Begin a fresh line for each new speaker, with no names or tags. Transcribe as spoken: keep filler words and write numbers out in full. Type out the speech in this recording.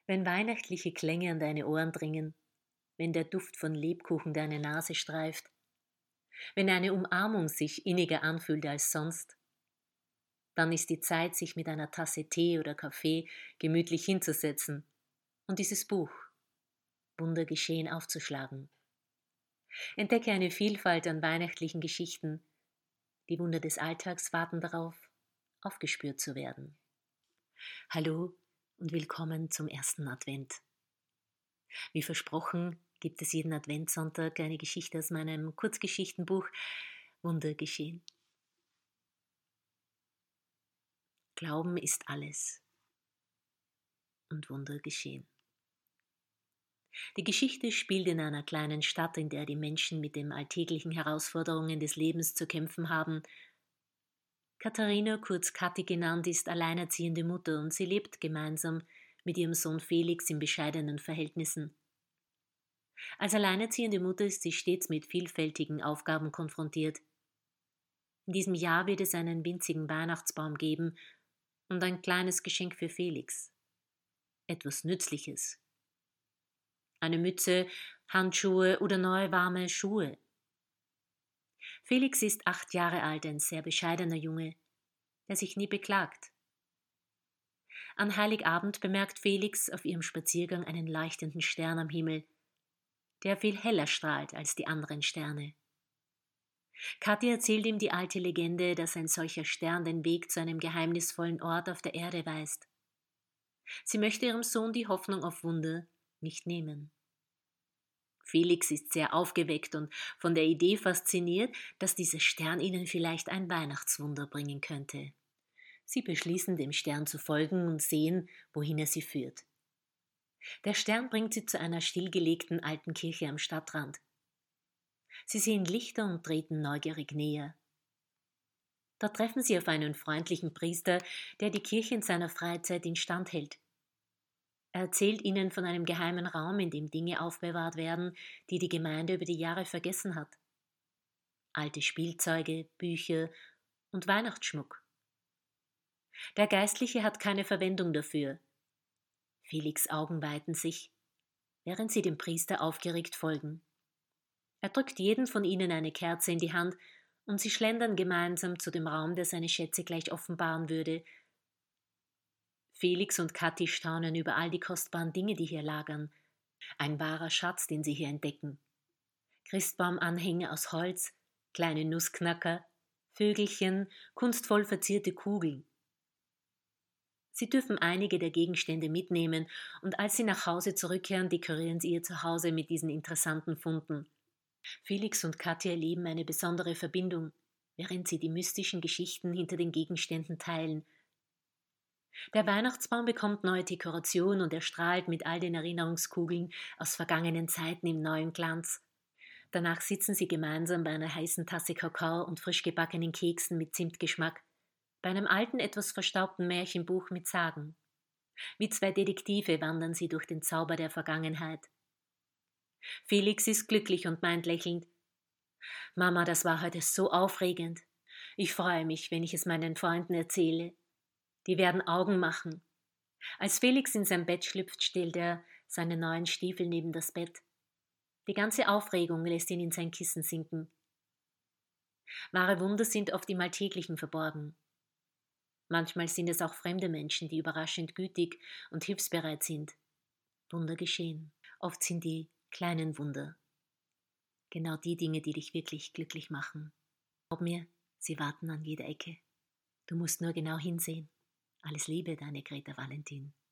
Wenn weihnachtliche Klänge an deine Ohren dringen, wenn der Duft von Lebkuchen deine Nase streift, wenn eine Umarmung sich inniger anfühlt als sonst, dann ist die Zeit, sich mit einer Tasse Tee oder Kaffee gemütlich hinzusetzen und dieses Buch Wunder geschehen aufzuschlagen. Entdecke eine Vielfalt an weihnachtlichen Geschichten. Die Wunder des Alltags warten darauf, aufgespürt zu werden. Hallo und willkommen zum ersten Advent. Wie versprochen gibt es jeden Adventssonntag eine Geschichte aus meinem Kurzgeschichtenbuch Wunder geschehen. Glauben ist alles und Wunder geschehen. Die Geschichte spielt in einer kleinen Stadt, in der die Menschen mit den alltäglichen Herausforderungen des Lebens zu kämpfen haben. Katharina, kurz Kathi genannt, ist alleinerziehende Mutter und sie lebt gemeinsam mit ihrem Sohn Felix in bescheidenen Verhältnissen. Als alleinerziehende Mutter ist sie stets mit vielfältigen Aufgaben konfrontiert. In diesem Jahr wird es einen winzigen Weihnachtsbaum geben und ein kleines Geschenk für Felix. Etwas Nützliches. Eine Mütze, Handschuhe oder neue warme Schuhe. Felix ist acht Jahre alt, ein sehr bescheidener Junge, der sich nie beklagt. An Heiligabend bemerkt Felix auf ihrem Spaziergang einen leuchtenden Stern am Himmel, der viel heller strahlt als die anderen Sterne. Kathi erzählt ihm die alte Legende, dass ein solcher Stern den Weg zu einem geheimnisvollen Ort auf der Erde weist. Sie möchte ihrem Sohn die Hoffnung auf Wunder nicht nehmen. Felix ist sehr aufgeweckt und von der Idee fasziniert, dass dieser Stern ihnen vielleicht ein Weihnachtswunder bringen könnte. Sie beschließen, dem Stern zu folgen und sehen, wohin er sie führt. Der Stern bringt sie zu einer stillgelegten alten Kirche am Stadtrand. Sie sehen Lichter und treten neugierig näher. Dort treffen sie auf einen freundlichen Priester, der die Kirche in seiner Freizeit instand hält. Er erzählt ihnen von einem geheimen Raum, in dem Dinge aufbewahrt werden, die die Gemeinde über die Jahre vergessen hat. Alte Spielzeuge, Bücher und Weihnachtsschmuck. Der Geistliche hat keine Verwendung dafür. Felix' Augen weiten sich, während sie dem Priester aufgeregt folgen. Er drückt jeden von ihnen eine Kerze in die Hand und sie schlendern gemeinsam zu dem Raum, der seine Schätze gleich offenbaren würde. Felix und Kathi staunen über all die kostbaren Dinge, die hier lagern. Ein wahrer Schatz, den sie hier entdecken. Christbaumanhänger aus Holz, kleine Nussknacker, Vögelchen, kunstvoll verzierte Kugeln. Sie dürfen einige der Gegenstände mitnehmen und als sie nach Hause zurückkehren, dekorieren sie ihr Zuhause mit diesen interessanten Funden. Felix und Kathi erleben eine besondere Verbindung, während sie die mystischen Geschichten hinter den Gegenständen teilen. Der Weihnachtsbaum bekommt neue Dekoration und erstrahlt mit all den Erinnerungskugeln aus vergangenen Zeiten im neuen Glanz. Danach sitzen sie gemeinsam bei einer heißen Tasse Kakao und frisch gebackenen Keksen mit Zimtgeschmack, bei einem alten, etwas verstaubten Märchenbuch mit Sagen. Wie zwei Detektive wandern sie durch den Zauber der Vergangenheit. Felix ist glücklich und meint lächelnd: »Mama, das war heute so aufregend. Ich freue mich, wenn ich es meinen Freunden erzähle. Die werden Augen machen.« Als Felix in sein Bett schlüpft, stellt er seine neuen Stiefel neben das Bett. Die ganze Aufregung lässt ihn in sein Kissen sinken. Wahre Wunder sind oft im Alltäglichen verborgen. Manchmal sind es auch fremde Menschen, die überraschend gütig und hilfsbereit sind. Wunder geschehen. Oft sind die kleinen Wunder genau die Dinge, die dich wirklich glücklich machen. Glaub mir, sie warten an jeder Ecke. Du musst nur genau hinsehen. Alles Liebe, deine Greta Valentin.